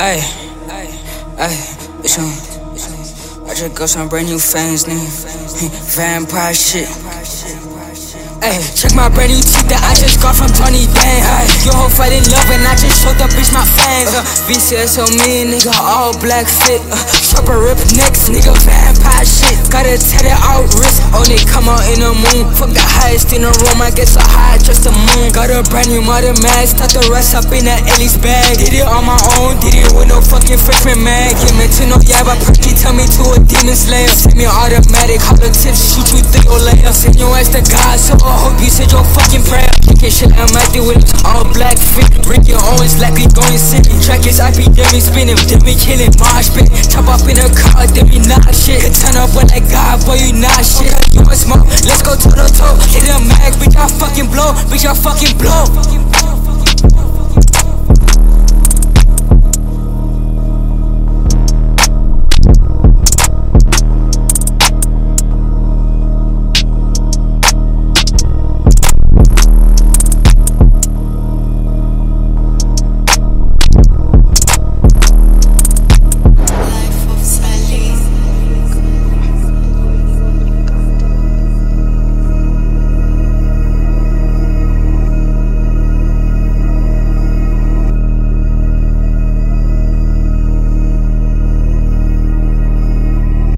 Ay, ay, bitch, I just got some brand new fangs, nigga. Vampire shit. Ay, check my brand new teeth that I just got from Tony Dang. Ay, your hoe fell in love and I just showed the bitch my fangs. VCS on me, nigga, all black fit. Sharper rip necks, nigga, vampire shit. Gotta tear it out wrist, only come out in the moon. Fuck the highest in the room, I get so high, just the moon. Got a brand new mother mag, stuck the rest up in that Ellie's bag. Did it on my own, did it with no fucking freshman mag. Give me to no yeah, but Perky tell me to a demon slayer. Send me automatic, hollow tips, shoot you 3 or later. Send your ass to God, so I hope you said your fucking prayer. Kicking shit, I'm acting with all black fit. Ricky Owens likely going city. Track is IP, then we spinning, then we killing mosh pit. Chop up in a car, then we not shit. Turn up with that guy, boy, you not shit. You want smoke? Let's go toe to toe. Hit a mag, bitch, I fucking blow. Bitch, I fucking blow.